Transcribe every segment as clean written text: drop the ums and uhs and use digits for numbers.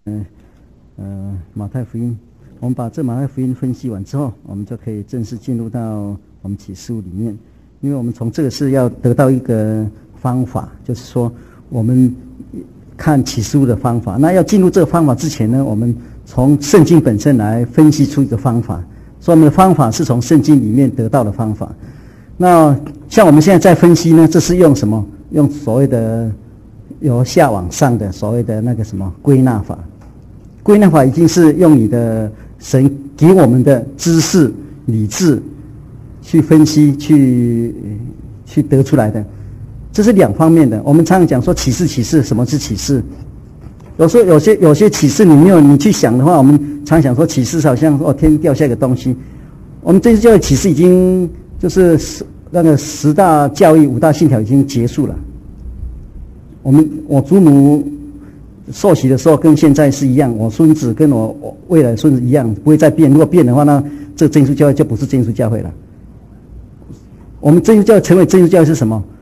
马太福音，我们把这马太福音分析完之后，我们就可以正式进入到我们启示录里面。因为我们从这个是要得到一个方法，就是说我们看启示录的方法。那要进入这个方法之前呢，我们从圣经本身来分析出一个方法。所以我们的方法是从圣经里面得到的方法。那像我们现在在分析呢，这是用什么？用所谓的由下往上的所谓的那个什么归纳法。归纳法已经是用你的神给我们的知识、理智去分析、去得出来的，这是两方面的。我们常常讲说启示，什么是启示？有时候有些启示你去想的话，我们常想说启示好像天掉下一个东西。我们这次教育启示已经就是那个10大教义、5大信条已经结束了。我祖母受洗的时候跟现在是一样，我孙子跟我未来孙子一样，不会再变。如果变的话，那这个真耶稣教会就不是真耶稣教会了。我们真耶稣教会成为真耶稣教会是什么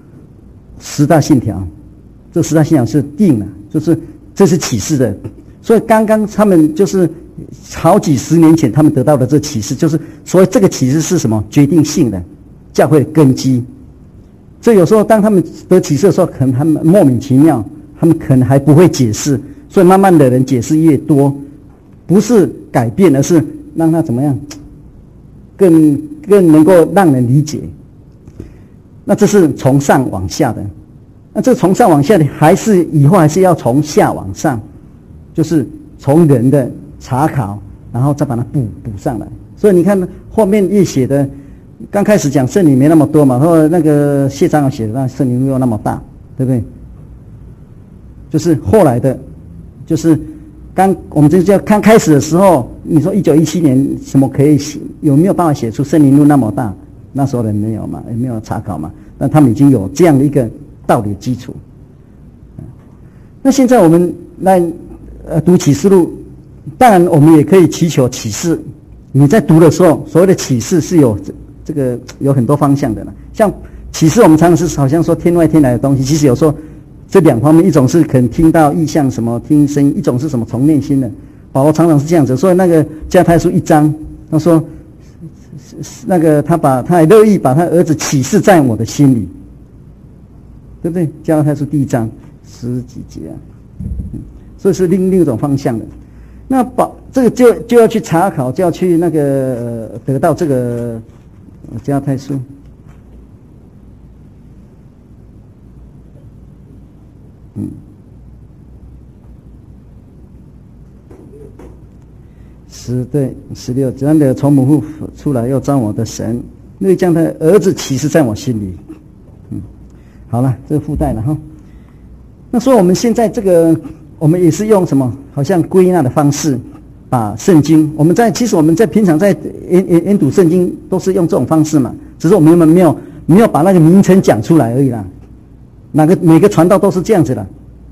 ？10大信条，这10大信条是定了，就是这是启示的。所以刚刚他们就是好几十年前他们得到的这启示，就是所以这个启示是什么？决定性的教会的根基。所以有时候当他们得启示的时候，可能他们莫名其妙，他们可能还不会解释，所以慢慢的人解释越多，不是改变，而是让他怎么样更能够让人理解。那这是从上往下的。那这从上往下的以后还是要从下往上，就是从人的查考，然后再把它补上来。所以你看后面越写的，刚开始讲圣灵没那么多嘛，然后那个谢长老写的那圣灵没有那么大，对不对？就是后来的，就是我们这叫刚开始的时候，你说1917年什么可以写，有没有办法写出圣灵录那么大？那时候人没有嘛，也没有查考嘛，但他们已经有这样的一个道理基础。那现在我们来读启示录，当然我们也可以祈求启示。你在读的时候，所谓的启示是有这个有很多方向的了。像启示，我们常常是好像说天外天来的东西，其实有时候这两方面，一种是可能听到异象什么听声音，一种是什么从内心的。保罗常常是这样子，所以那个加太书1章，他说那个他还乐意把他儿子启示在我的心里，对不对？加太书第1章10几节啊，所以是另一种方向的。那这个就要去查考，就要去那个得到这个加太书。16，这样的从母腹出来又招我的神，那将他儿子启示在我心里。好了，这个附带了哈。那说我们现在这个，我们也是用什么？好像归纳的方式，把圣经，其实我们在平常在研读圣经都是用这种方式嘛，只是我们没有把那个名称讲出来而已啦。每个传道都是这样子的，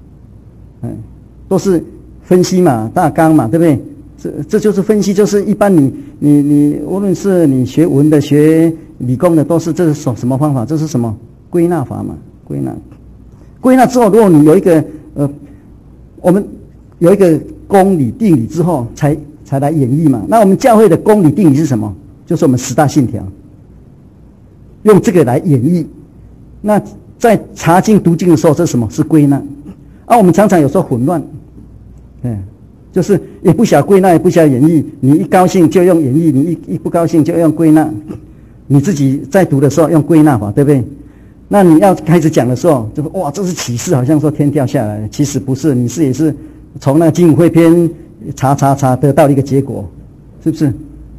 都是分析嘛，大纲嘛，对不对？这就是分析，就是一般你无论是你学文的、学理工的，都是这是什么方法？这是什么归纳法嘛？归纳之后，如果你有一个我们有一个公理定理之后，才来演绎嘛。那我们教会的公理定理是什么？就是我们10大信条，用这个来演绎。那在查经读经的时候，这是什么？是归纳。我们常常有时候混乱，就是也不晓归纳，也不晓演绎。你一高兴就用演绎，你一不高兴就用归纳。你自己在读的时候用归纳法，对不对？那你要开始讲的时候，就哇，这是启示，好像说天掉下来，其实不是，你也是从那个经武会篇查得到一个结果，是不是？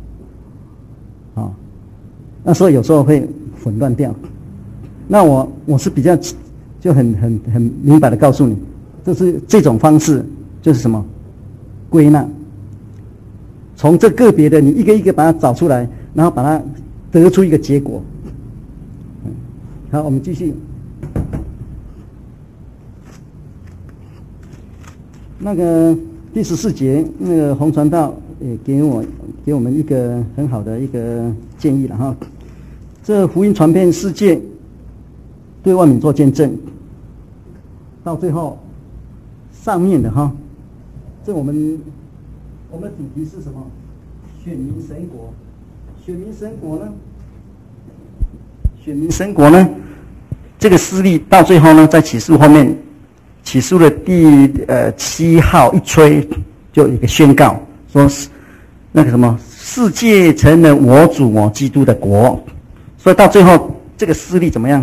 那所以有时候会混乱掉。那我是比较就很明白的告诉你，就是这种方式就是什么归纳，从这个别的你一个一个把它找出来，然后把它得出一个结果。好，我们继续。那个第14节，那个洪传道也给我们一个很好的一个建议了哈。这福音传遍世界，对万民做见证。到最后，上面的哈， 这我们的主题是什么？选民神国。选民神国呢？选民神国呢？这个事例到最后呢，在启示录后面，启示录的第7号一吹，就有一个宣告，说是那个什么，世界成了我主我基督的国。所以到最后，这个势力怎么样？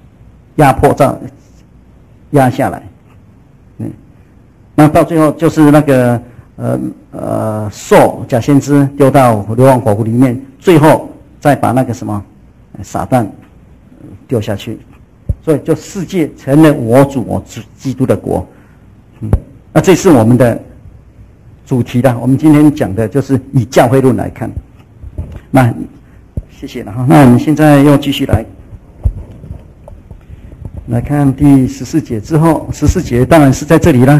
压下来。那到最后就是那个兽假先知丢到硫磺火湖里面，最后再把那个什么撒旦丢下去，所以就世界成了我主我基督的国。那这是我们的主题啦。我们今天讲的就是以教会论来看。那谢谢了哈。那我们现在又继续来看第14节之后，14节当然是在这里啦。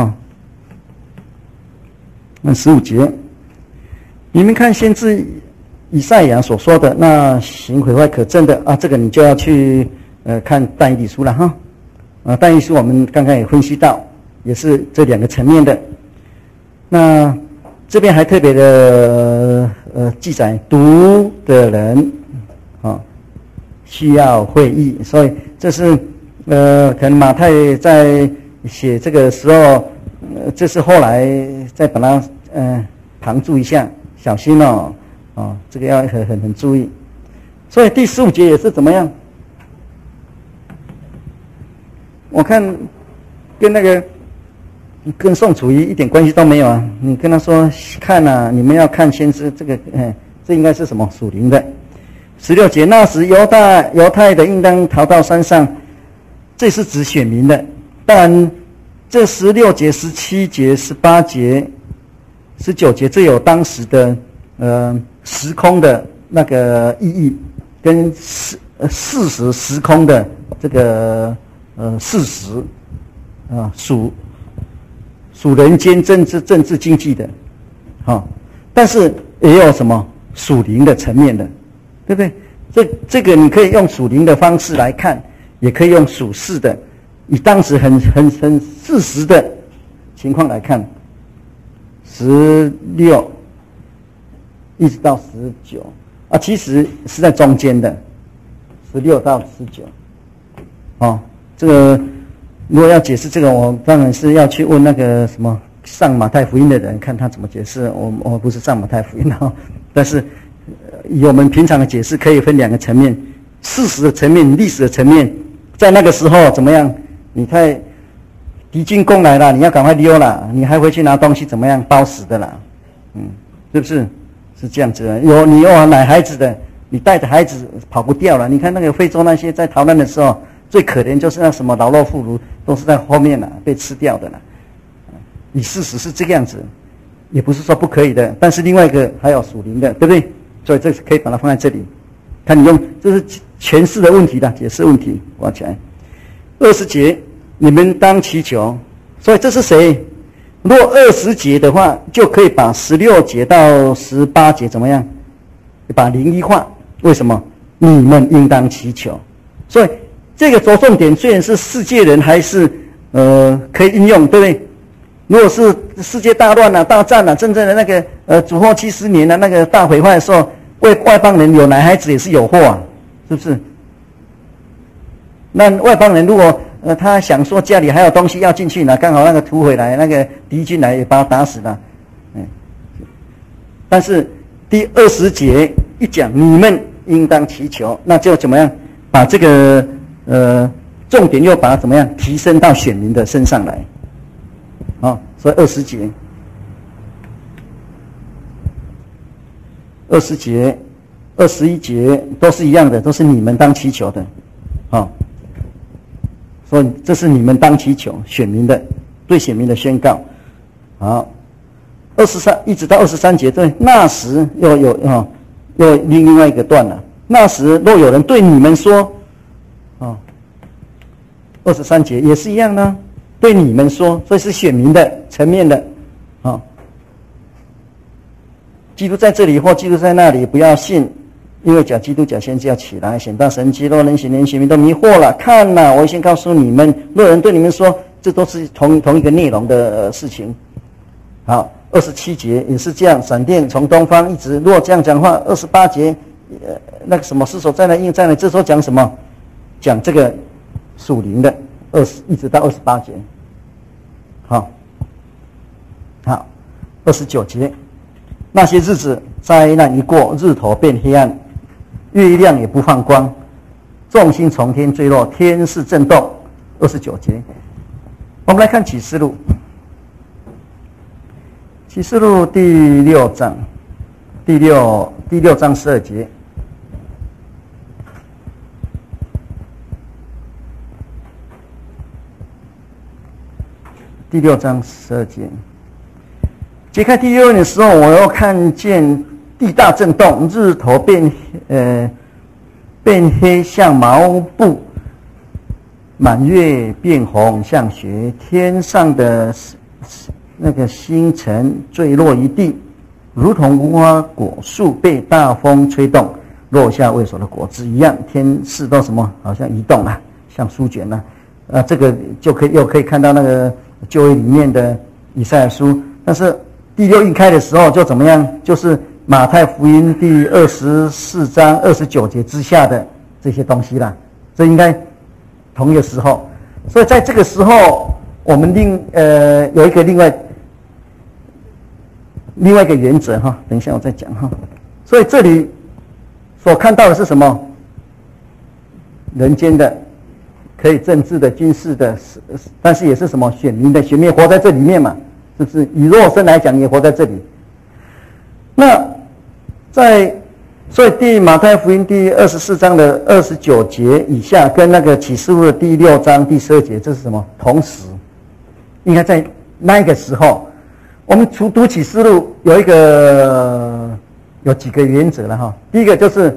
那15节，你们看先知以赛亚所说的那行毁坏可憎的啊，这个你就要去看但以理书了哈。但以理书我们刚刚也分析到，也是这2个层面的。那这边还特别的记载读的人需要会意，所以这是可能马太在写这个时候，这是后来再把它旁注一下，小心哦，这个要很注意。所以第15节也是怎么样？我看跟宋楚瑜一点关系都没有啊！你跟他说看啊，你们要看先知这个，这应该是什么属灵的？16节，那时犹太的应当逃到山上，这是指选民的。当然，这16节、17节、18节、19节，这有当时的时空的那个意义，跟事实时空的这个事实啊，属人间政治经济的，但是也有什么属灵的层面的，对不对？这个你可以用属灵的方式来看，也可以用属世的，以当时很事实的情况来看，16一直到19啊，其实是在中间的，16到19，这个如果要解释这个，我当然是要去问那个什么上马太福音的人，看他怎么解释。我不是上马太福音但是以我们平常的解释，可以分2个层面：事实的层面、历史的层面。在那个时候怎么样？敌军攻来了，你要赶快溜了，你还回去拿东西怎么样？包死的啦，是不是？是这样子的。你有奶孩子的，你带着孩子跑不掉了。你看那个非洲那些在逃难的时候。最可怜就是那什么老弱妇孺都是在后面被吃掉的以事实是这个样子，也不是说不可以的，但是另外一个还有属灵的，对不对？所以这可以把它放在这里，看你用，这是诠释的问题的，解释问题，挖起来。20节，你们当祈求，所以这是谁？若20节的话，就可以把16节到18节怎么样？把灵异化，为什么？你们应当祈求，所以。这个着重点虽然是世界人，还是可以应用，对不对？如果是世界大乱大战真正的那个主后70年那个大毁坏的时候，外邦人有男孩子也是有祸是不是？那外邦人如果他想说家里还有东西要进去呢，刚好那个土匪来，那个敌军来也把他打死了，但是第20节一讲，你们应当祈求，那就怎么样把这个重点又把它怎么样提升到选民的身上来，所以20节、20节、21节都是一样的，都是你们当祈求的，所以这是你们当祈求，选民的对选民的宣告。好，23一直到23节，对，那时又另外一个段了。那时若有人对你们说。23节也是一样呢，对你们说，这是选民的层面的，基督在这里或基督在那里，不要信，因为假基督假先知要起来显大神迹，若人显连选民都迷惑了。看呐，我先告诉你们，若人对你们说，这都是同一个内容的事情， 好，27节也是这样，闪电从东方一直，如果这样讲话，28节，那个什么是所在呢？应在呢？这时候讲什么？讲这个属灵的一直到28节。好，29节，那些日子灾难一过，日头变黑暗，月亮也不放光，众星从天坠落，天势震动。29节，我们来看启示录。启示录第6章，第六章12节。第6章12节，揭开第6印的时候，我又看见地大震动，日头变黑像毛布，满月变红像雪，天上的那个星辰坠落一地，如同无花果树被大风吹动，落下未熟的果子一样。天势都什么？好像移动了，像书卷了。这个又可以看到那个旧约里面的以赛亚书。但是第6印开的时候就怎么样？就是马太福音第24章29节之下的这些东西啦。这应该同一个时候。所以在这个时候，我们有一个另外一个原则哈，等一下我再讲哈。所以这里所看到的是什么？人间的，可以政治的、军事的，但是也是什么选民的，选民活在这里面嘛，是不是？以肉身来讲，也活在这里。那所以马太福音第24章的29节以下，跟那个启示录的第6章第12节，这是什么？同时，应该在那个时候。我们读启示录有几个原则了哈。第一个就是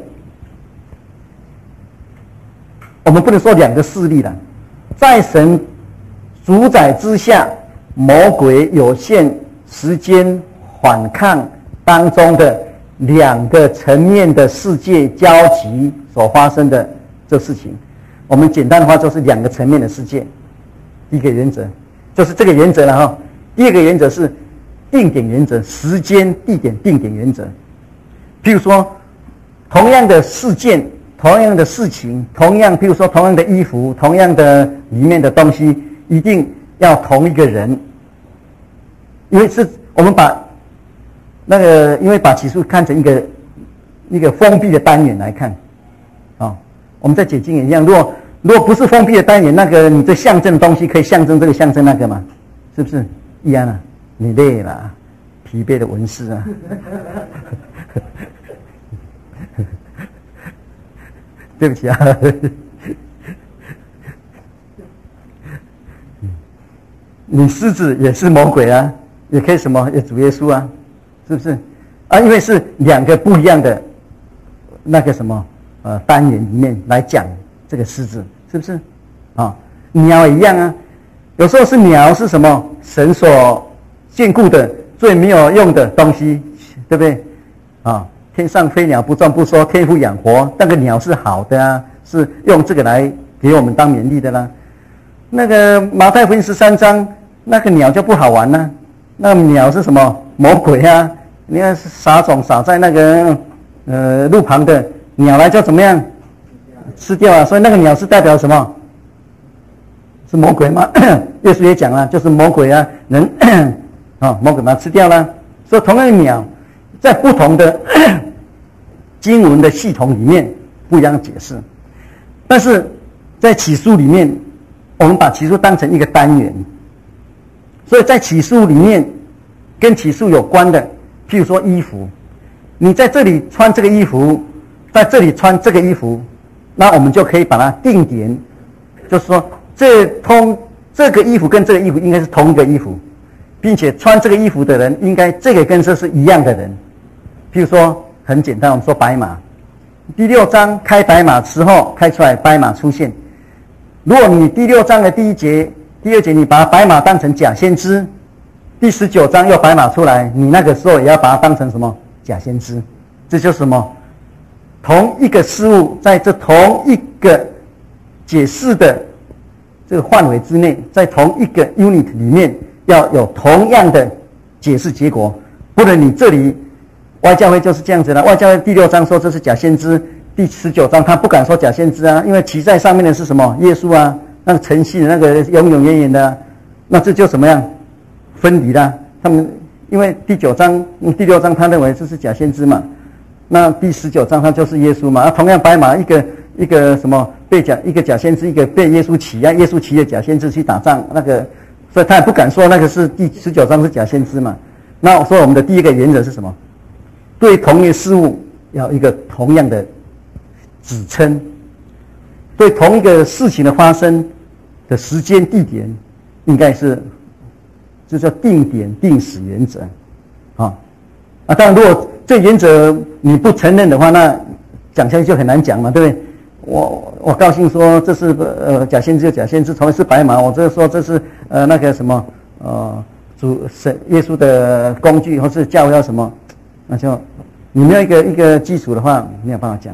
我们不能说两个势力了，在神主宰之下，魔鬼有限时间反抗当中的两个层面的世界交集所发生的这事情，我们简单的话就是两个层面的世界。第一个原则就是这个原则了哈。第二个原则是定点原则，时间、地点、定点原则。譬如说，同样的事件、同样的事情、譬如说同样的衣服、同样的里面的东西，一定要同一个人，因为是我们把因为把启示录看成一个封闭的单元来看，我们在解经也一样。如果不是封闭的单元，那个你这象征的东西可以象征这个象征那个嘛，是不是一样啊？你累了，疲惫的文士啊！对不起啊，你狮子也是魔鬼啊，也可以什么？也主耶稣啊，是不是？因为是两个不一样的那个什么单元里面来讲这个狮子，是不是？鸟也一样啊，有时候是鸟是什么？神所眷顾的最没有用的东西，对不对？天上飞鸟不种不收，天父养活，那个鸟是好的啊，是用这个来给我们当勉励的啦。那个马太福音13章，那个鸟就不好玩啦。那个鸟是什么？魔鬼啊！你看撒种撒在那个路旁的，鸟来就怎么样？吃掉啊！所以那个鸟是代表什么？是魔鬼吗？耶稣也讲了，就是魔鬼啊，魔鬼把它吃掉了。所以同样的鸟，在不同的经文的系统里面不一样的解释。但是在启示录里面，我们把启示录当成一个单元。所以在启示录里面，跟启示录有关的，譬如说衣服，你在这里穿这个衣服，在这里穿这个衣服，那我们就可以把它定点，就是说这个衣服跟这个衣服应该是同一个衣服，并且穿这个衣服的人应该这个跟这是一样的人。譬如说很简单，我们说白马，第6章开白马时候开出来白马出现。如果你第6章的第1节、第2节你把白马当成假先知，第19章又白马出来，你那个时候也要把它当成什么？假先知。这就是什么？同一个事物在这同一个解释的这个范围之内，在同一个 unit 里面要有同样的解释结果。不然你这里外教会就是这样子的，外教会第6章说这是假先知，第19章他不敢说假先知啊，因为骑在上面的是什么？耶稣啊，那个诚信的那个永永远远的啊，那这就怎么样分离了？他们因为第6章他认为这是假先知嘛，那第19章他就是耶稣嘛，同样白马一个什么一个假先知，一个被耶稣骑啊，耶稣骑的假先知去打仗，那个所以他也不敢说那个是第19章是假先知嘛。那所以我们的第一个原则是什么？对同一事物要一个同样的指称，对同一个事情的发生的时间地点，应该是这叫定点定始原则，啊，当然如果这原则你不承认的话，那讲下去就很难讲嘛，对不对？我高兴说这是假先知就假先知，同样是白马，我这说这是那个什么主神耶稣的工具，或是教要什么，那就你没有一个基础的话，没有办法讲。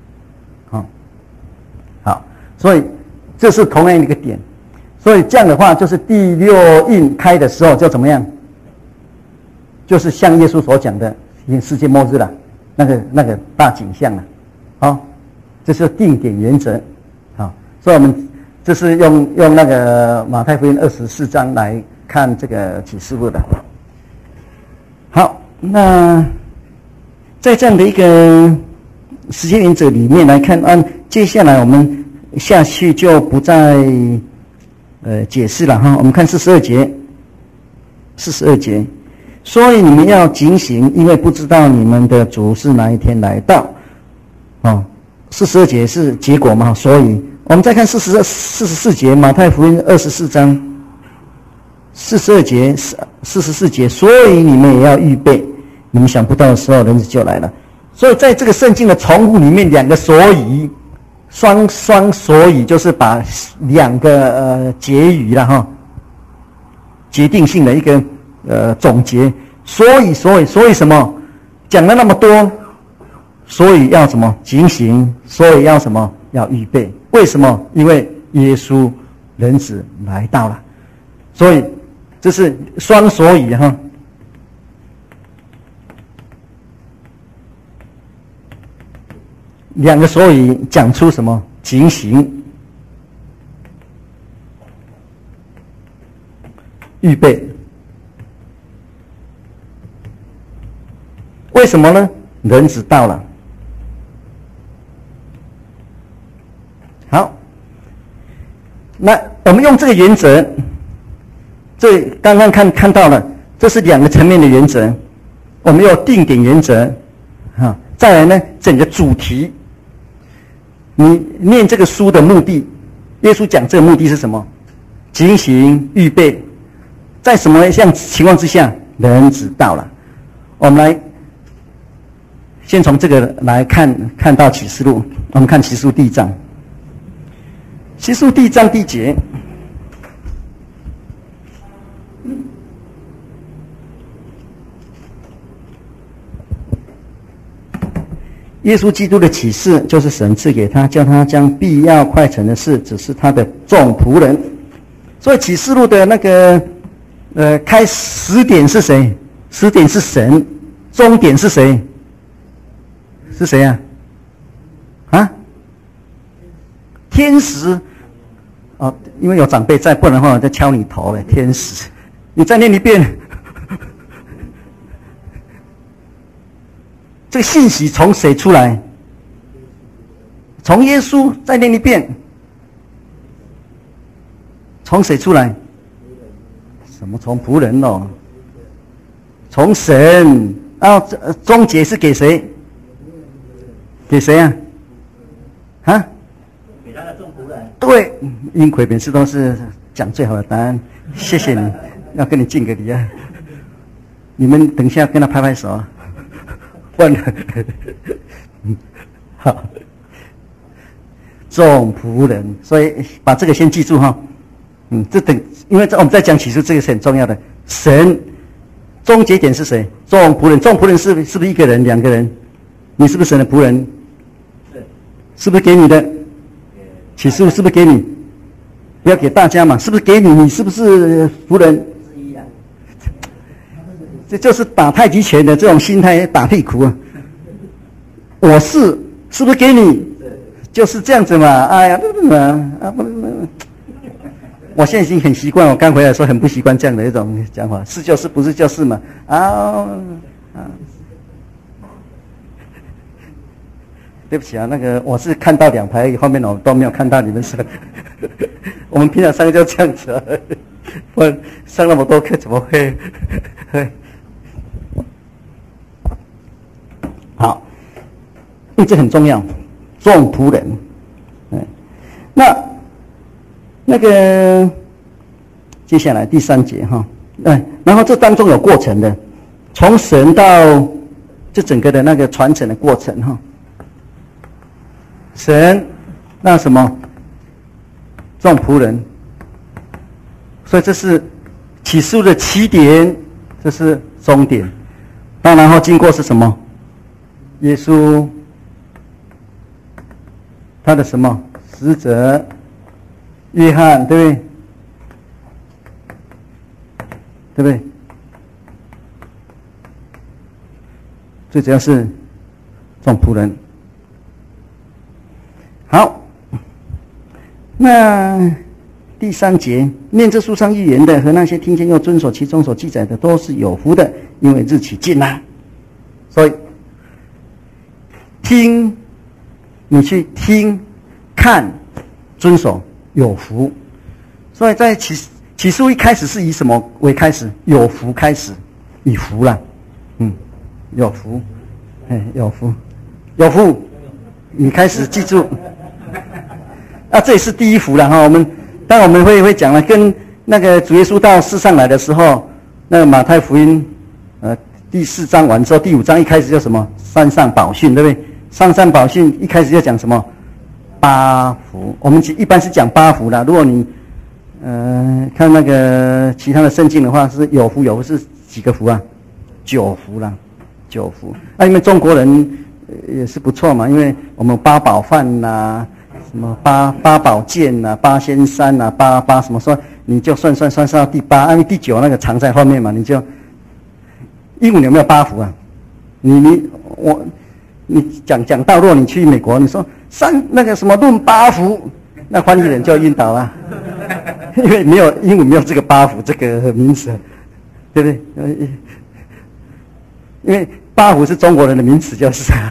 好，所以这是同样一个点。所以这样的话，就是第6印开的时候就怎么样？就是像耶稣所讲的，已经世界末日了，那个大景象了。好，这是定点原则。好，所以我们这是用那个马太福音24章来看这个启示录的。好，那在这样的一个时间原则里面来看，接下来我们下去就不再解释了哈。我们看42节，所以你们要警醒，因为不知道你们的主是哪一天来到。42节是结果嘛，所以我们再看44节，马太福音24章42节，所以你们也要预备，你们想不到的时候，人子就来了。所以在这个圣经的重复里面，两个所以，双所以，就是把两个结语了哈，决定性的一个总结。所以什么？讲了那么多，所以要什么？警醒，所以要什么？要预备。为什么？因为耶稣人子来到了，所以这是双所以哈。两个所以讲出什么？警醒、预备。为什么呢？人子到了。好，那我们用这个原则，这刚刚看到了，这是两个层面的原则。我们有定点原则，再来呢，整个主题。你念这个书的目的，耶稣讲这个目的是什么？警醒、预备，在什么样情况之下，人子到了？我们来先从这个来看到启示录。我们看启示录第1章，启示录第1章第1节。耶稣基督的启示就是神赐给他，叫他将必要快成的事指示他的众仆人。所以启示录的那个开始点是谁？始点是神，终点是谁？是谁啊？天使。因为有长辈在，不然的话我再敲你头了。天使，你再念一遍。这个信息从谁出来？从耶稣。再念一遍。从谁出来？什么从仆人哦？从神。终结是给谁？给谁啊？给他的众仆人。对，英奎每次都是讲最好的答案，谢谢你，要跟你敬个礼啊！你们等一下跟他拍拍手啊！问了，好，众仆人，所以把这个先记住哈。因为我们在讲启示，这个是很重要的。神终结点是谁？众仆人，众仆人是不是一个人、两个人？你是不是神的仆人？是不是给你的？启示是不是给你？不要给大家嘛，是不是给你？你是不是仆人之一啊？ 这就是打太极拳的这种心态，打屁股啊！我是不是给你？就是这样子嘛！哎呀，我现在已经很习惯，我刚回来的时候很不习惯这样的一种讲法，是就是，不是就是嘛！对不起啊，那个我是看到2排，后面我都没有看到你们上。我们平常上就这样子啊，不然上那么多课怎么会？好，因为这很重要，众仆人。那个接下来第3节哈，然后这当中有过程的，从神到这整个的那个传承的过程哈。神那什么众仆人，所以这是启示录的起点，这是终点。然后经过是什么？耶稣他的什么使者约翰，对不对？对不对？最主要是众仆人。好，那第3节，念这书上预言的和那些听见又遵守其中所记载的，都是有福的，因为日期近了。所以听，你去听、看、遵守，有福。所以在启示录一开始是以什么为开始？有福开始，以福啦，有福，有福，有福，你开始记住。这也是第一福了哈。当然我们会讲了，跟那个主耶稣到世上来的时候，那个马太福音第4章完之后，第5章一开始叫什么？山上宝训，对不对？山上宝训一开始就讲什么？8福。我们一般是讲8福啦。如果你看那个其他的圣经的话，是有福，有福是几个福啊？9福啦，9福。因为中国人也是不错嘛，因为我们8宝饭啦。什么八宝剑呐，8仙山呐，8什么说，你就算到第8，因为第9那个藏在后面嘛，你就英文有没有8福啊？你讲到，如果你去美国，你说那个什么论8福，那翻译人就要晕倒了，因为英文没有这个8福这个名词，对不对？因为8福是中国人的名词，就是啊。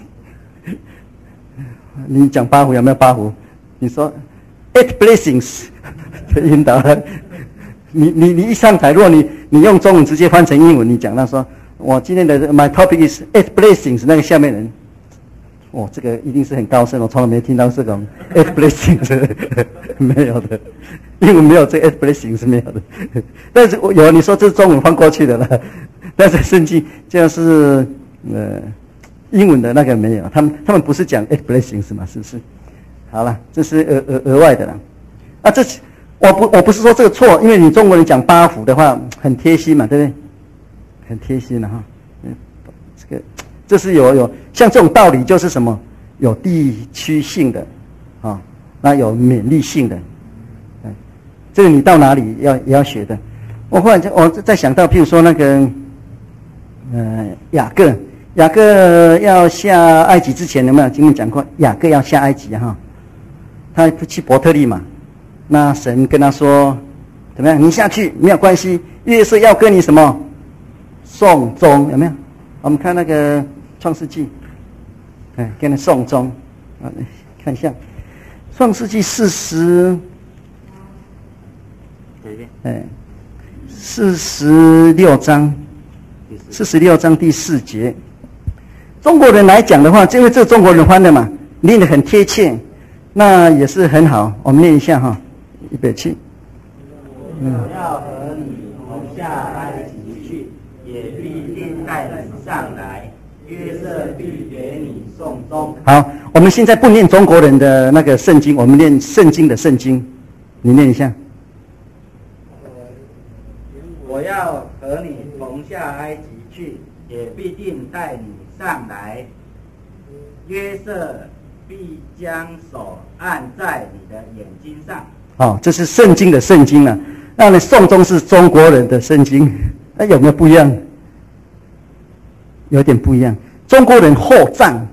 你讲8福有没有8福？你说 8 blessings 就晕倒了。你一上台，如果你用中文直接翻成英文，你讲到说，我今天的 my topic is 8 blessings， 那个下面人，这个一定是很高深，我从来没听到这种8 blessings 没有的，英文没有这8 blessings 是没有的。但是有你说这是中文翻过去的了，但是圣经就是英文的那个没有，他们不是讲 8 blessings 嘛，是不是？好了，这是额外的了。这我不是说这个错，因为你中国人讲8福的话很贴心嘛，对不对？很贴心的哈。这是有像这种道理就是什么？有地区性的那有勉励性的。这个你到哪里也要学的。我忽然间我在想到，譬如说那个雅各要下埃及之前有没有经文讲过？雅各要下埃及哈，他去伯特利嘛，那神跟他说怎么样？你下去没有关系，约瑟要跟你什么送终，有没有？我们看那个创世纪，跟你送终，看一下创世纪46章第4节。中国人来讲的话，因为这中国人翻的嘛，念得很贴切，那也是很好。我们念一下哈，预备起。 我要和你同下埃及去，也必定带你上来。约瑟必给你送终。 好，我们现在不念中国人的那个圣经，我们念圣经的圣经，你念一下。 我要和你同下埃及去，也必定带你上来。约瑟必将手按在你的眼睛上。 这是圣经的圣经啊。那呢，颂中是中国人的圣经，那有没有不一样？ 有点不一样。中国人厚葬，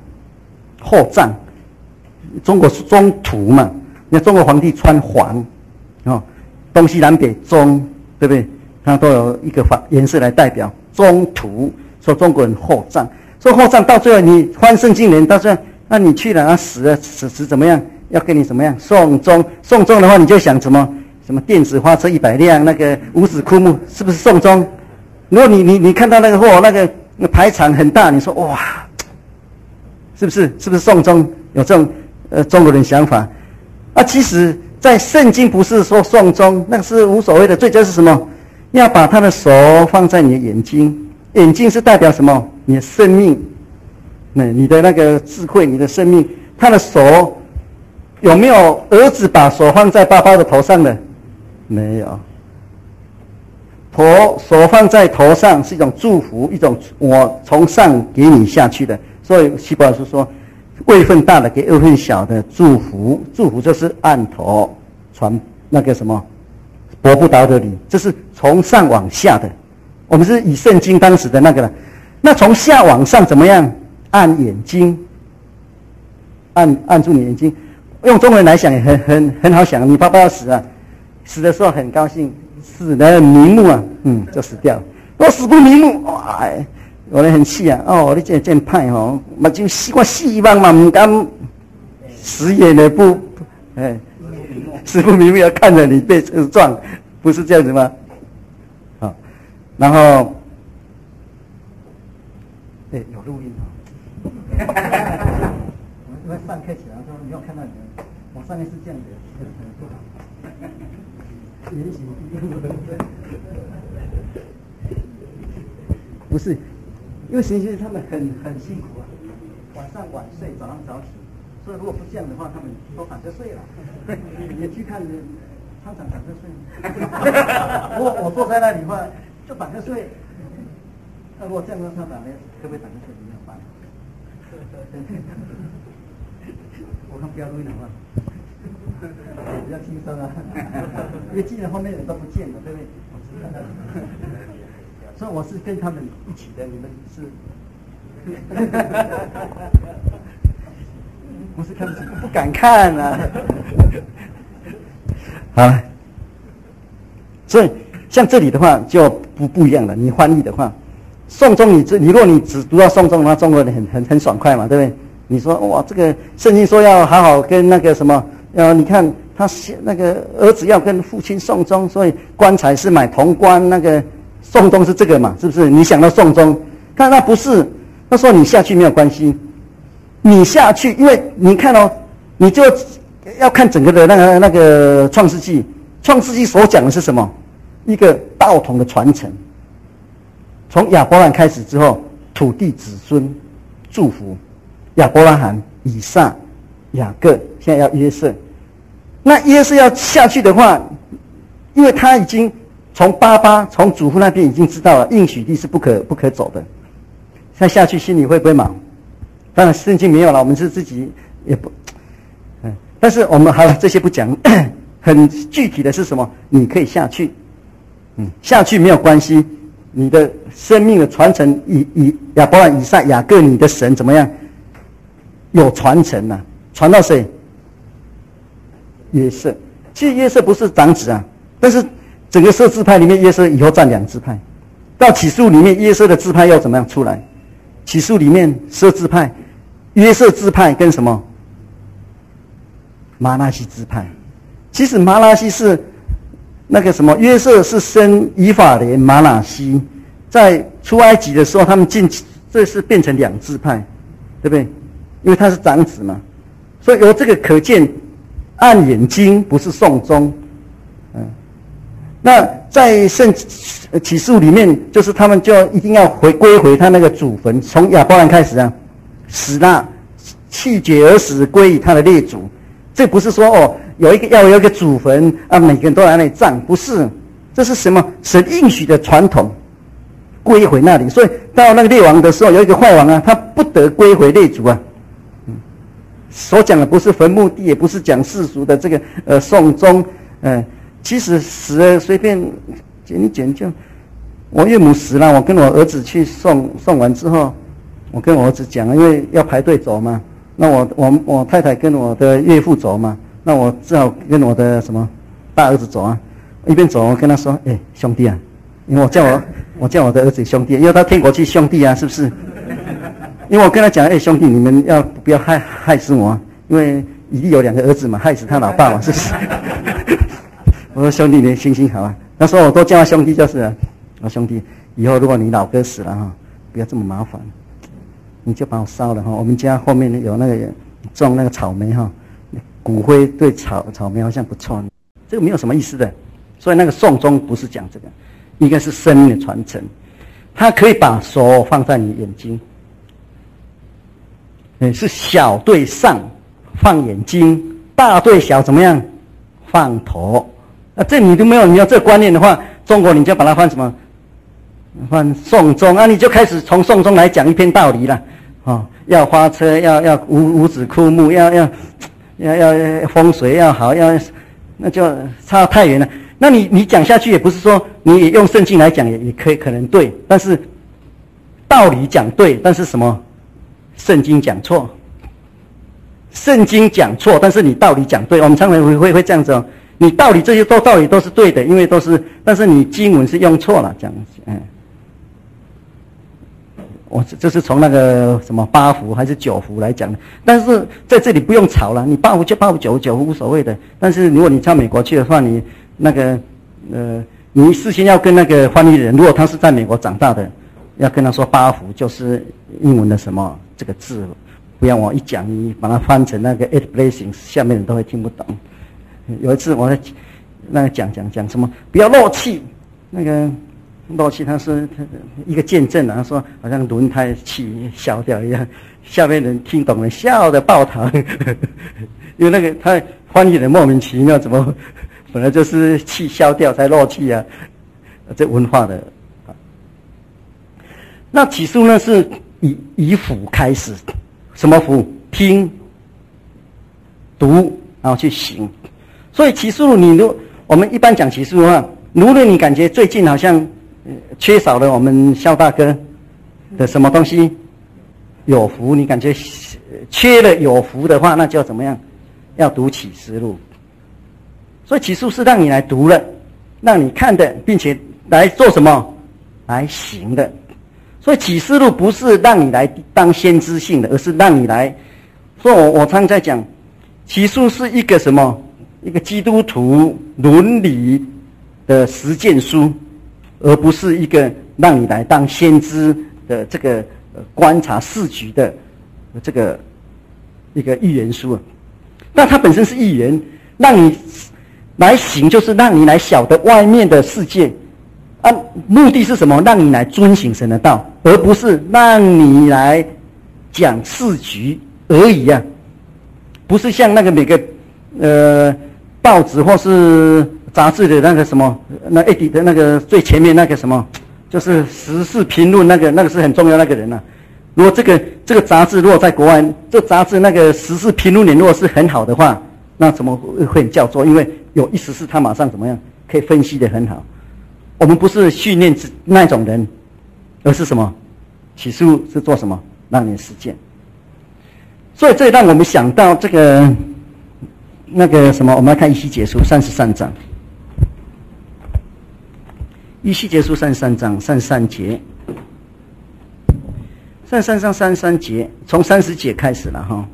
中国是中土嘛，你看中国皇帝穿黄，哦，东西南北中，对不对？它都有一个颜色来代表中土，说中国人厚葬，说厚葬到最后你翻圣经人到最后，那你去了，死怎么样？要跟你怎么样？送终的话，你就想什么电子花车100辆，那个五子枯木，是不是送终？如果你看到那个那个排场很大，你说哇，是不是送终？有这种中国人想法啊？其实，在圣经不是说送终，那个是无所谓的。最主要是什么？要把他的手放在你的眼睛，眼睛是代表什么？你的生命，你的那个智慧，你的生命。他的手有没有儿子把手放在爸爸的头上的？没有。手放在头上是一种祝福，一种我从上给你下去的。所以希伯来书说，位分大的给位分小的祝福，祝福就是按头传那个什么伯不道德理，这是从上往下的。我们是以圣经当时的那个了。那从下往上怎么样？按眼睛，按住你眼睛。用中文来想也很好想。你爸爸要死啊，死的时候很高兴。死的瞑目啊，就死掉了。我死不瞑目，哇！有人很气啊，哦，你这派哦，嘛就我希望嘛，不敢死也的不，死不瞑目要看着你被车撞，不是这样子吗？好，然后，有录音哦。我上课起来说，你要看到你，我上面是这样的，不好。不是，因为神学他们很辛苦啊，晚上晚睡，早上早起，所以如果不这样的话，他们都反着睡了。你去看常常反着睡。我坐在那里的话，就反着睡。那如果这样的话，他可不可以反着睡？没有办法。我看不要录音的话。比较轻松啊，因为既然后面人都不见了，对不对？所以我是跟他们一起的，你们是，不是看不敢看啊。好，所以像这里的话就不一样了。你翻译的话，送终你如果你只读到送终的话，中国人很爽快嘛，对不对？你说哇，这个圣经说要好好跟那个什么。你看他那个儿子要跟父亲送终，所以棺材是买铜棺，那个送终是这个嘛，是不是？你想到送终，看那不是，他说你下去没有关系，你下去，因为你看哦，你就要看整个的那个创世纪所讲的是什么？一个道统的传承，从亚伯兰开始之后，土地子孙祝福，亚伯拉罕、以撒、雅各，现在要约瑟。那约瑟要下去的话，因为他已经从从祖父那边已经知道了应许地是不可走的，他下去心里会不会忙？当然圣经没有了，我们是自己也不，但是我们好了，这些不讲，很具体的是什么？你可以下去，下去没有关系，你的生命的传承以亚伯拉罕、以撒、雅各，你的神怎么样？有传承啊，传到谁？约瑟。其实约瑟不是长子啊，但是整个设支派里面，约瑟以后占2支派。到启示录里面，约瑟的支派要怎么样出来？启示录里面设支派，约瑟支派跟什么？玛拿西支派。其实玛拿西是那个什么，约瑟是生以法莲、玛拿西，在出埃及的时候，他们这是变成2支派，对不对？因为他是长子嘛，所以由这个可见，按眼睛不是送终，那在启示录里面，就是他们就一定要归回他那个祖坟，从亚伯兰开始啊，死了，气绝而死，归于他的列祖。这不是说有一个祖坟啊，每个人都来那里葬，不是，这是什么？神应许的传统，归回那里。所以到那个列王的时候，有一个坏王啊，他不得归回列祖啊。所讲的不是坟墓地，也不是讲世俗的这个送终，其实死了随便捡一捡就， 我岳母死了，我跟我儿子去送完之后，我跟我儿子讲，因为要排队走嘛，那我太太跟我的岳父走嘛，那我只好跟我的大儿子走啊，一边走我跟他说，兄弟啊，因为我叫我的儿子兄弟，因为他天国去兄弟啊，是不是？因为我跟他讲，兄弟，你们不要害死我啊，因为以利有2个儿子嘛，害死他老爸嘛，是不是？我说兄弟，你行行好啊。那时候我都叫他兄弟就是了。我说兄弟，以后如果你老哥死了哈，不要这么麻烦，你就把我烧了哈。我们家后面有那个种那个草莓哈，骨灰对草莓好像不错，这个没有什么意思的。所以那个送终不是讲这个，应该是生命的传承。他可以把手放在你眼睛，是小对上放眼睛，大对小怎么样放头。这你都没有这个观念的话，中国你就把它换什么？换送终啊！你就开始从送终来讲一篇道理了。要花车，要五子枯木，要风水要好，那就差太远了。那你讲下去也不是说你用圣经来讲也可能对，但是道理讲对，但是什么？圣经讲错。圣经讲错，但是你道理讲对。我们常常会这样子哦。你道理这些道理都是对的，因为都是，但是你经文是用错了，这样子。我这是从那个什么8福还是9福来讲的，但是在这里不用吵了，你8福就8福，9福无所谓的。但是如果你到美国去的话，你那个你事先要跟那个翻译人，如果他是在美国长大的，要跟他说8福就是英文的什么这个字，不要我一讲你把它翻成那个 8 blessings， 下面人都会听不懂。有一次我在那个讲什么不要漏气，那个漏气他是一个见证啊，他说好像轮胎气消掉一样，下面人听懂了笑得爆堂，因为那个他翻译人莫名其妙，怎么本来就是气消掉才漏气啊，这文化的。那起诉呢是以辅开始，什么辅？听、读，然后去行。所以启示录我们一般讲启示录的话，如果你感觉最近好像缺少了我们肖大哥的什么东西，有福，你感觉缺了有福的话，那就要怎么样？要读启示录。所以启示录是让你来读了，让你看的，并且来做什么？来行的。所以启示录不是让你来当先知性的，而是让你来。所以我常在讲，启示录是一个什么？一个基督徒伦理的实践书，而不是一个让你来当先知的这个观察世局的这个一个预言书。那它本身是预言，让你来行，就是让你来晓得外面的世界啊。目的是什么？让你来遵行神的道，而不是让你来讲世局而已啊。不是像那个每个报纸或是杂志的那个什么，那 AD 的那个最前面那个什么，就是时事评论那个是很重要那个人啊。如果这个杂志如果在国外，这杂志那个时事评论员如果是很好的话，那怎么会很叫座？因为有一时事他马上怎么样可以分析得很好。我们不是训练那种人，而是什么？启示录是做什么？让你实践。所以这让我们想到这个。那个什么，我们来看以西结书33章。以西结书33章33节，33章33节，从30节开始了哈。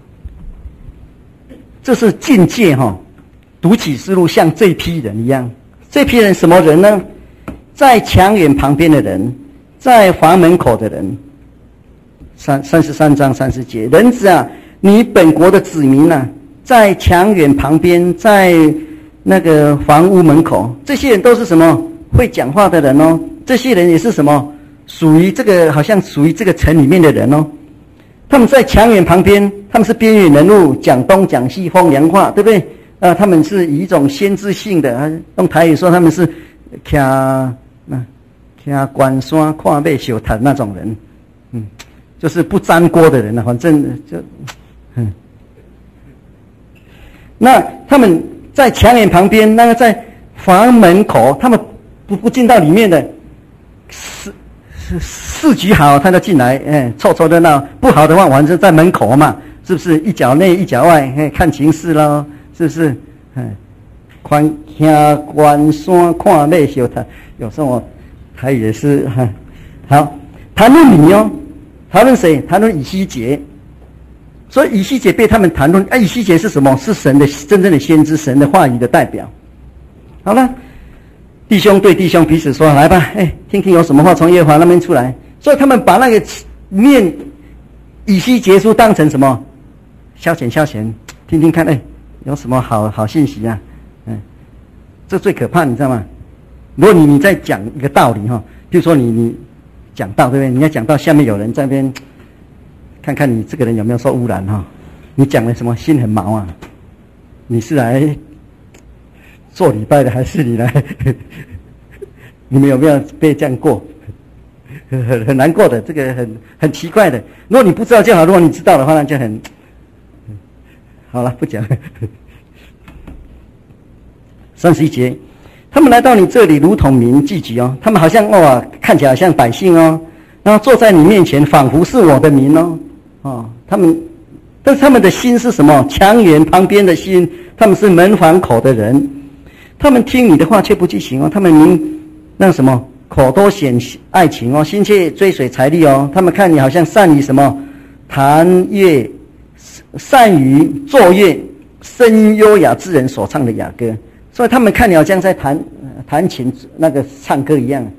这是境界哈，读启示录像这批人一样。这批人什么人呢？在墙垣旁边的人，在房门口的人。33章30节，人子啊，你本国的子民啊。在墙垣旁边，在那个房屋门口，这些人都是什么？会讲话的人哦。这些人也是什么？属于这个，好像属于这个城里面的人哦。他们在墙垣旁边，他们是边缘人物，讲东讲西，风凉话，对不对？他们是以一种先知性的，用台语说他们是看关山看马小谈那种人，就是不沾锅的人啊，反正就那他们在墙垣旁边，那个在房门口，他们不进到里面的， 市局好，他就进来，凑凑热闹；不好的话，反正在门口嘛，是不是？一脚内一脚外，看情势咯，是不是？看听关山看马小台，有时候他也是好谈论你哦，谈论谁？谈论以西结。所以以西结被他们谈论，以西结是什么？是神的真正的先知，神的话语的代表。好了，弟兄对弟兄彼此说：“来吧，听听有什么话从耶和华那边出来。”所以他们把那个念以西结书当成什么？消遣，听听看，有什么好信息啊？这最可怕，你知道吗？如果你在讲一个道理哈，比如说你讲道，对不对？你要讲到下面有人在那边。看看你这个人有没有受污染哈？你讲了什么心很毛啊？你是来做礼拜的，还是你来？你们有没有被这样过？很难过的，这个很奇怪的。如果你不知道就好，如果你知道的话，那就很好了，不讲了。31节，他们来到你这里，如同民聚集哦。他们好像看起来好像百姓哦，然后坐在你面前，仿佛是我的民哦。但是他们的心是什么？墙垣旁边的心，他们是门房口的人，他们听你的话却不去行哦。他们那什么口多显爱情哦，心切追随财力哦。他们看你好像善于什么弹乐，善于作乐，声优雅之人所唱的雅歌，所以他们看你好像在弹琴那个唱歌一样。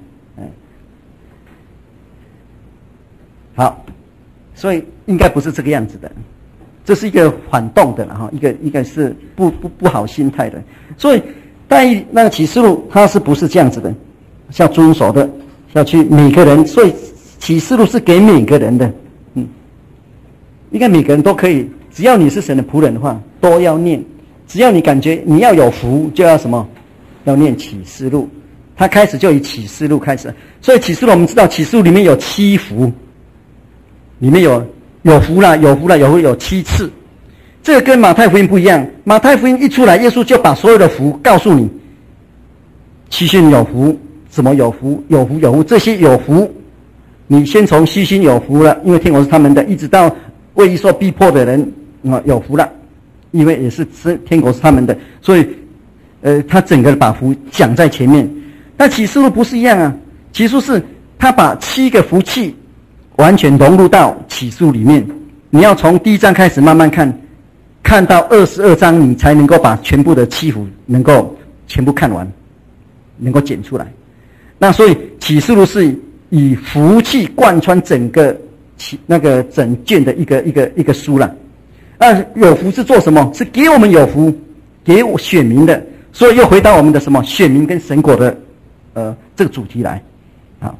好。所以应该不是这个样子的，这是一个反动的了哈，一个是不好心态的。所以在那个启示录，它是不是这样子的？是要遵守的，要去每个人。所以启示录是给每个人的，应该每个人都可以，只要你是神的仆人的话，都要念。只要你感觉你要有福，就要什么？要念启示录。它开始就以启示录开始，所以启示录我们知道，启示录里面有7福。里面有福了，有7次，这个跟马太福音不一样。马太福音一出来，耶稣就把所有的福告诉你，虚心有福，什么有福，这些有福，你先从虚心有福了，因为天国是他们的，一直到为义受逼迫的人有福了，因为也是天国是他们的，所以他整个把福讲在前面。但启示录不是一样啊，启示录是他把7个福气完全融入到启示录里面，你要从第1章开始慢慢看到22章，你才能够把全部的7福能够全部看完，能够剪出来。那所以启示录是以福气贯穿整个整卷的一个书了。有福是做什么？是给我们有福，给我选民的。所以又回到我们的什么选民跟神国的这个主题来。好。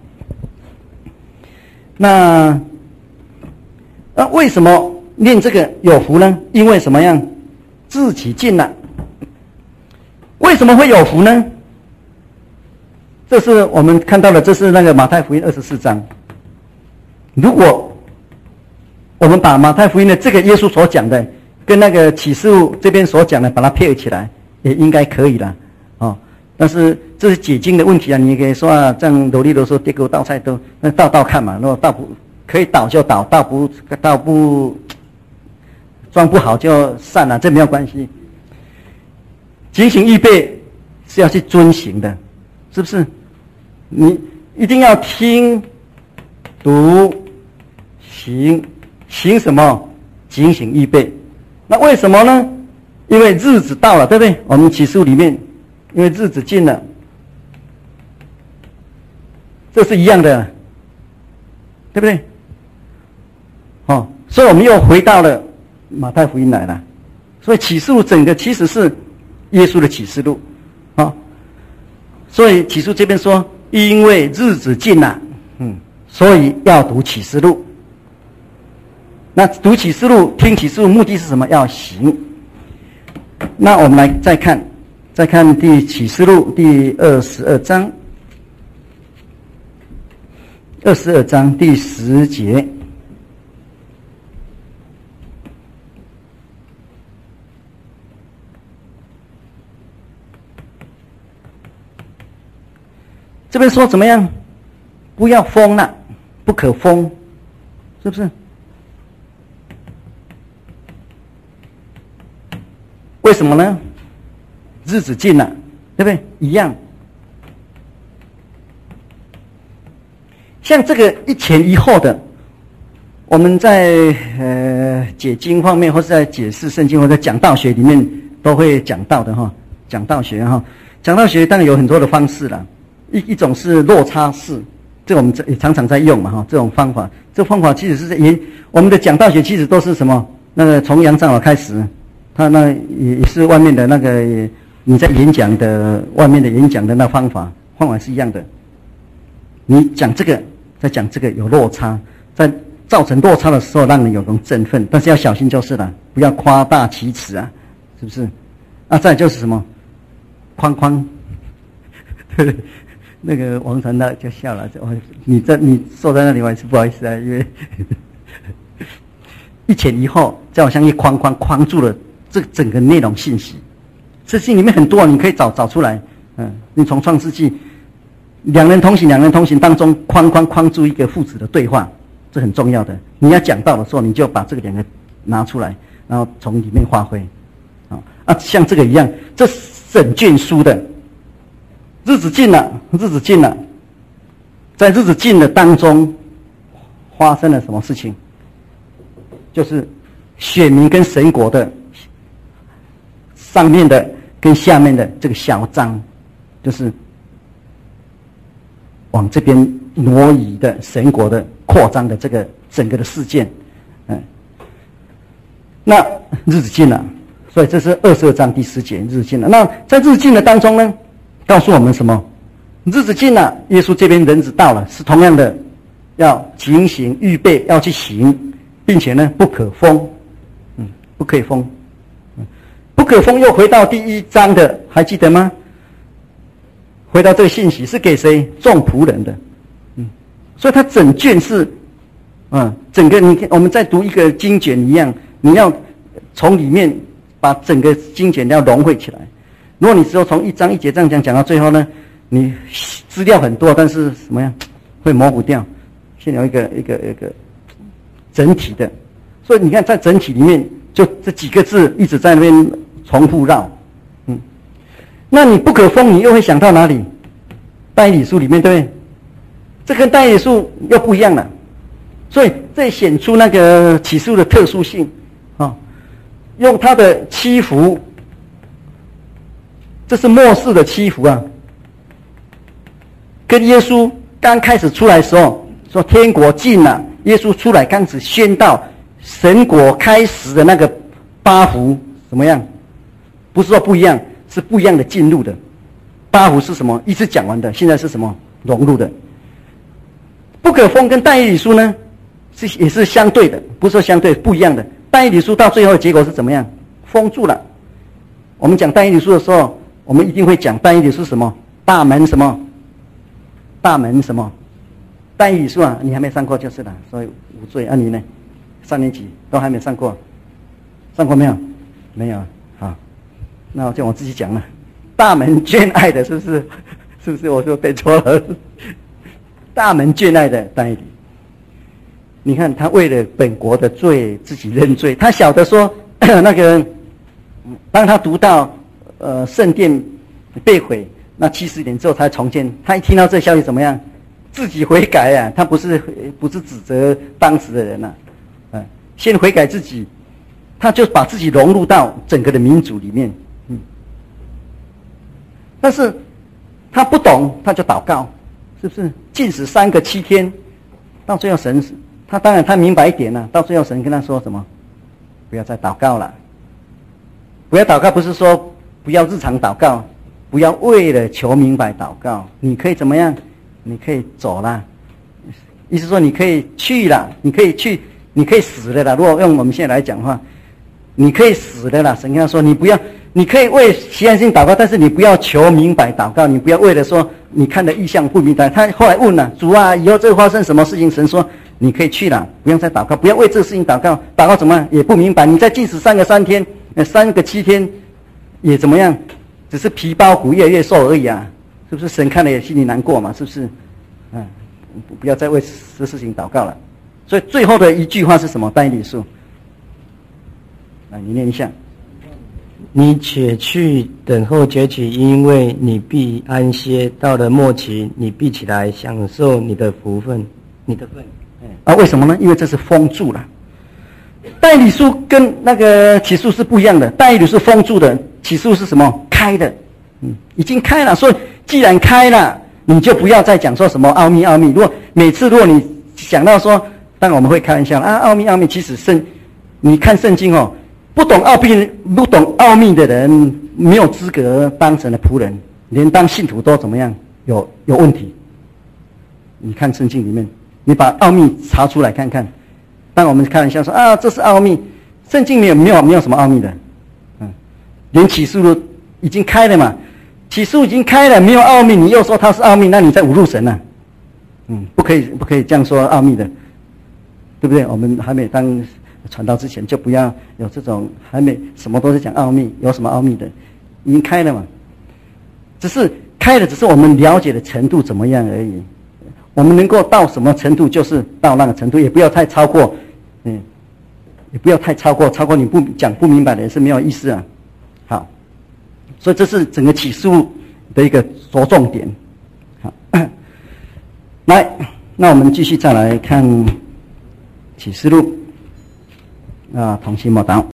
那为什么念这个有福呢？因为什么样？自己进了。为什么会有福呢？这是我们看到的，这是那个马太福音24章。如果我们把马太福音的这个耶稣所讲的，跟那个启示录这边所讲的，把它配合起来，也应该可以了。但是这是解经的问题啊，你也可以说这样罗里罗说，跌给我倒菜都那倒看嘛，如果倒不可以倒就倒，倒不装不好就散了，这没有关系。警醒预备是要去遵行的，是不是？你一定要听、读、行什么？警醒预备。那为什么呢？因为日子到了，对不对？我们启示录里面。因为日子近了，这是一样的，对不对？所以我们又回到了马太福音来了。所以启示录整个其实是耶稣的启示录，所以启示录这边说，因为日子近了，所以要读启示录。那读启示录、听启示录，目的是什么？要行。那我们来再看启示录第22章，22章第10节。这边说怎么样？ 不要封了，不可封，是不是？为什么呢？日子近了，对不对？一样。像这个一前一后的，我们在解经方面，或是在解释圣经，或者讲道学里面都会讲到的哈。讲道学哈，讲道学当然有很多的方式啦。一种是落差式，这我们也常常在用嘛哈。这种方法，这方法其实是我们的讲道学其实都是什么？那个从杨长老开始。他那也是外面的那个你在演讲的外面的演讲的那方法是一样的。你讲这个，再讲这个有落差，在造成落差的时候，让你有种振奋，但是要小心就是了，不要夸大其词啊，是不是？啊，再就是什么框，对，那个王传道就笑了，你坐在那里，我还是不好意思啊，因为一前一后，就好像一框住了。这整个内容信息，这信里面很多，你可以找出来。你从创世纪两人同行当中框住一个父子的对话，这很重要的。你要讲到的时候，你就把这个两个拿出来，然后从里面发挥。像这个一样，这整卷书的日子近了，在日子近的当中发生了什么事情？就是选民跟神国的。上面的跟下面的这个小章，就是往这边挪移的神国的扩张的这个整个的事件，那日子近了，所以这是22章第10节，日子近了。那在日子近的当中呢，告诉我们什么？日子近了，耶稣这边人子到了，是同样的要警醒预备要去行，并且呢不可封，不可以封。不可封又回到第1章的，还记得吗？回到这个信息是给谁？众仆人的，所以它整卷是，整个我们在读一个经卷一样，你要从里面把整个经卷要融汇起来。如果你只有从1章1节这样讲到最后呢，你资料很多，但是什么样会模糊掉？先有一个整体的，所以你看在整体里面，就这几个字一直在那边重复绕，那你不可封，你又会想到哪里？但以理书里面，对不对？这跟但以理书又不一样了，所以这显出那个启示录的特殊性啊，用他的七福，这是末世的七福啊，跟耶稣刚开始出来的时候说天国近了，耶稣出来刚开始宣道神国开始的那个8福怎么样？不是说不一样，是不一样的进入的。8福是什么？一次讲完的，现在是什么？融入的。不可封跟但以理书呢，也是相对的，不是说相对，不一样的。但以理书到最后的结果是怎么样？封住了。我们讲但以理书的时候，我们一定会讲但以理书什么？大门什么？大门什么？但以理书啊，你还没上过就是了，所以无罪。你呢？3年级都还没上过，上过没有？没有。好，那就我自己讲了。大门眷爱的，是不是？是不是？我说背错了。大门眷爱的但以理，你看他为了本国的罪自己认罪，他晓得说那个，当他读到圣殿被毁，那70年之后才重建，他一听到这消息怎么样？自己悔改啊！他不是指责当时的人啊，先悔改自己，他就把自己融入到整个的民族里面，但是他不懂，他就祷告，是不是？禁食3个7天，到最后神，他当然他明白一点了，到最后神跟他说什么？不要再祷告了，不要祷告，不是说不要日常祷告，不要为了求明白祷告，你可以怎么样？你可以走啦，意思说你可以去啦，你可以去，你可以死了啦。如果用我们现在来讲的话，你可以死了啦。神跟他说，你不要，你可以为其他事情祷告，但是你不要求明白祷告，你不要为了说你看的意象不明白。他后来问了主啊，以后这个发生什么事情？神说你可以去了，不用再祷告，不要为这个事情祷告，祷告怎么样也不明白。你再禁食3个7天，也怎么样？只是皮包骨越来越瘦而已啊。是不是神看了也心里难过嘛？是不是？ 不要再为这事情祷告了。所以最后的一句话是什么？但以理书，来你念一下。 你且去等候节期，因为你必安歇。到了末期，你必起来享受你的福分，你的份。 为什么呢？因为这是封住了。但以理书跟那个启示录是不一样的。但以理书封住的，启示录是什么？开的，已经开了。所以既然开了，你就不要再讲说什么奥秘。如果每次你想到说，当然我们会开玩笑啊，奥秘，其实你看圣经哦。不懂奥秘的人没有资格当神的仆人，连当信徒都怎么样？有问题。你看圣经里面，你把奥秘查出来看看。当我们开玩笑说啊，这是奥秘，圣经没有什么奥秘的，连启示录已经开了嘛，启示录已经开了，没有奥秘，你又说它是奥秘，那你在侮辱神啊。不可以这样说奥秘的，对不对？我们还没当传道之前就不要有这种还没什么都是讲奥秘，有什么奥秘的，已经开了嘛，只是我们了解的程度怎么样而已。我们能够到什么程度就是到那个程度，也不要太超过，也不要太超过你不讲不明白的也是没有意思啊。好，所以这是整个启示录的一个着重点。好，来，那我们继续再来看启示录。同心默祷。